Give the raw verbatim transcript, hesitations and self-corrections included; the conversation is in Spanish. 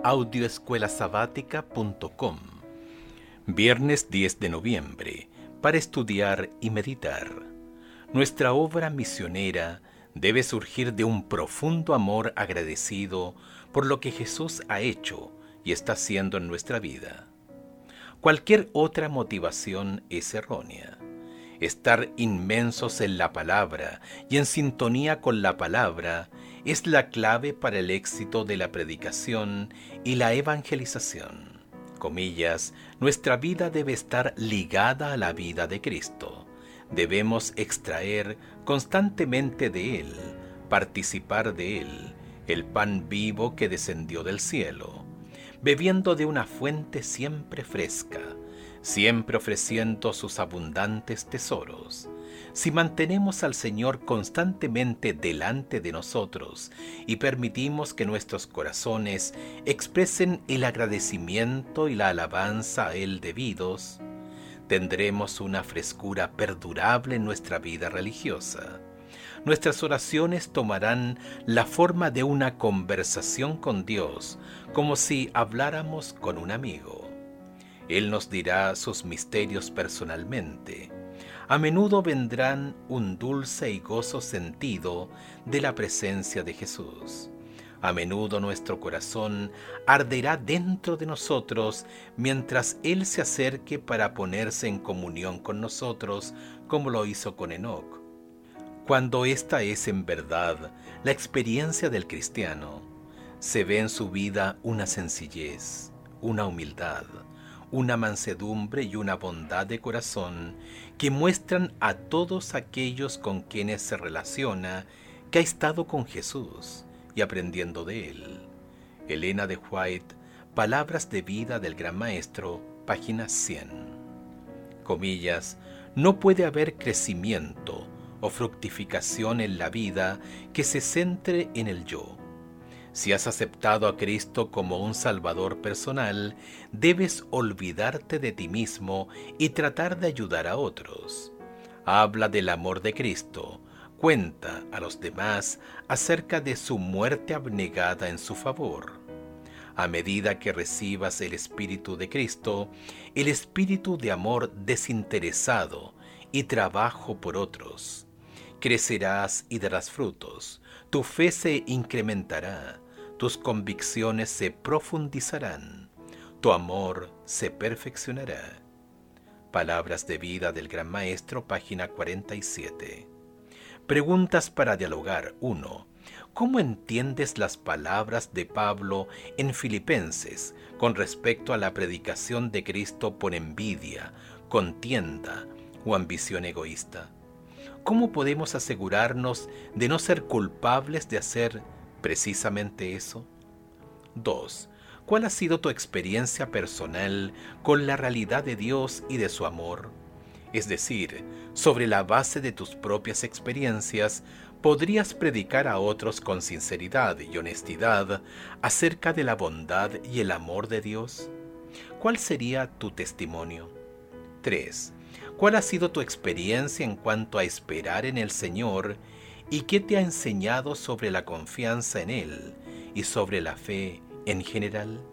audio escuela sabática punto com. Viernes diez de noviembre, para estudiar y meditar. Nuestra obra misionera debe surgir de un profundo amor agradecido por lo que Jesús ha hecho y está haciendo en nuestra vida. Cualquier otra motivación es errónea. Estar inmensos en la palabra y en sintonía con la palabra es la clave para el éxito de la predicación y la evangelización. Comillas, nuestra vida debe estar ligada a la vida de Cristo. Debemos extraer constantemente de Él, participar de Él, el pan vivo que descendió del cielo, bebiendo de una fuente siempre fresca, siempre ofreciendo sus abundantes tesoros. Si mantenemos al Señor constantemente delante de nosotros y permitimos que nuestros corazones expresen el agradecimiento y la alabanza a Él debidos, tendremos una frescura perdurable en nuestra vida religiosa. Nuestras oraciones tomarán la forma de una conversación con Dios, como si habláramos con un amigo. Él nos dirá sus misterios personalmente. A menudo vendrán un dulce y gozo sentido de la presencia de Jesús. A menudo nuestro corazón arderá dentro de nosotros mientras Él se acerque para ponerse en comunión con nosotros, como lo hizo con Enoc. Cuando esta es en verdad la experiencia del cristiano, se ve en su vida una sencillez, una humildad, una mansedumbre y una bondad de corazón que muestran a todos aquellos con quienes se relaciona que ha estado con Jesús y aprendiendo de Él. Elena de White, Palabras de vida del Gran Maestro, página cien. Comillas, no puede haber crecimiento o fructificación en la vida que se centre en el yo. Si has aceptado a Cristo como un Salvador personal, debes olvidarte de ti mismo y tratar de ayudar a otros. Habla del amor de Cristo, cuenta a los demás acerca de su muerte abnegada en su favor. A medida que recibas el Espíritu de Cristo, el espíritu de amor desinteresado y trabajo por otros, crecerás y darás frutos, tu fe se incrementará, tus convicciones se profundizarán, tu amor se perfeccionará. Palabras de vida del Gran Maestro, página cuarenta y siete. Preguntas para dialogar. uno. ¿Cómo entiendes las palabras de Pablo en Filipenses con respecto a la predicación de Cristo por envidia, contienda o ambición egoísta? ¿Cómo podemos asegurarnos de no ser culpables de hacer precisamente eso? dos. ¿Cuál ha sido tu experiencia personal con la realidad de Dios y de su amor? Es decir, sobre la base de tus propias experiencias, ¿podrías predicar a otros con sinceridad y honestidad acerca de la bondad y el amor de Dios? ¿Cuál sería tu testimonio? tres. ¿Cuál ha sido tu experiencia en cuanto a esperar en el Señor y qué te ha enseñado sobre la confianza en Él y sobre la fe en general?